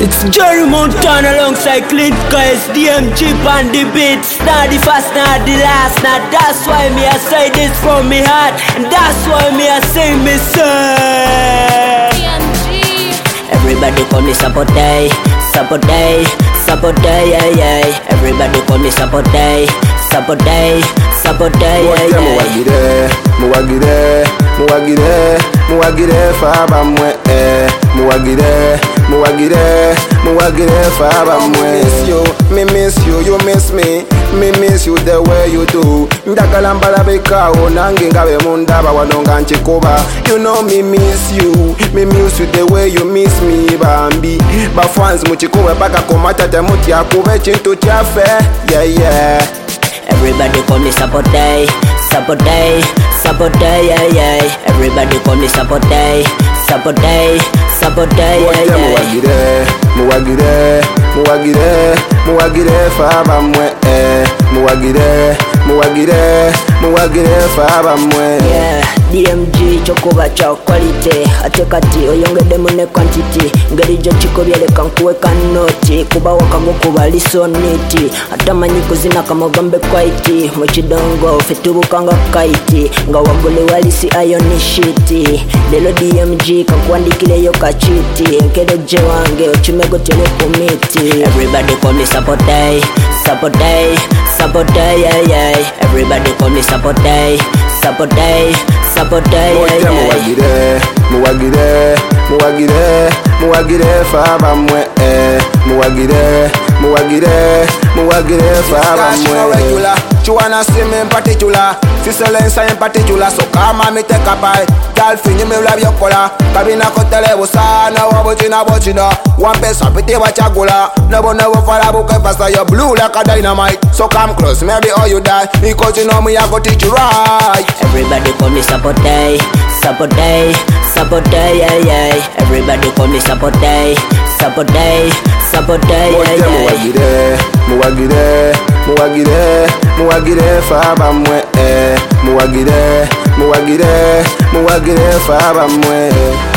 It's Jerry Montana alongside Clint Guys, DMG on the beats. Not the first, not the last. Now that's why me I say this from me heart, and that's why me I sing me say. Everybody call me Sapote, Sapote, Sapote, yeah, yeah. Everybody call me Sapote, Sapote, Sapote, yeah, yeah. Muwagire, muwagire, muwagire faba mwe. Muwagire faba mwe. Me miss you, you miss me. Me miss you the way you do. Ndakala mbalabeka onange ngabe mundaba wanonga nchikuba. You know me miss you the way you miss me bambi. Bafans muchikuba paka komata temuti akube chintu chafe. Yeah, yeah. Everybody call me Sapote, Sapote, Sapote, yeah, yeah. Everybody call me Sapote, Sapote, Sapote, yeah, yeah. Muwagire faba mwe. Muwagire faba mwe. Yeah, DMG chokuba cha quality. Atekati oyongede mune quantity. Ngeri jo chiko byeleka nkuweka noti. Kuba wakago kuba lisoniti. Atamanyi kuzina kama gambe kwaiti. Mochidongo fetubukanga kaiti. Nga wagole walisi ayoni shiti. Lelo DMG kakuandikile yo kachiti. Nkede jewange ochumego tele kumiti. Everybody call me Sapote, Sapote, Sapote, yeah, yeah. Everybody call me Sapote, Sapote, Sapote, yeah, yeah. Muwagire faba mwe. Muwagire faba mwe. You wanna see me in particular, Siselensa in particular. So come and me take a bite. Dolphin, you me love your color. Kabina kotele busana, wabuchina. One piece of pity wachagula. Never for a book of you're blue like a dynamite. So come close, maybe all you die. Because you know me, I go teach you right. Everybody call me Sapote, Sapote, Sapote, yeah, yeah. Everybody call me Sapote, Sapote, Sapote, yeah, yeah. Muwagire faba mwe. Muwagire faba mwe.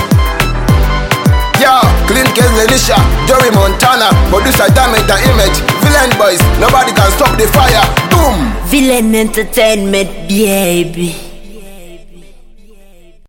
Yo, Clean Case Lenisha, Jerry Montana, producer Damage the Image, Villain Boys, nobody can stop the fire. Boom! Villain Entertainment, baby.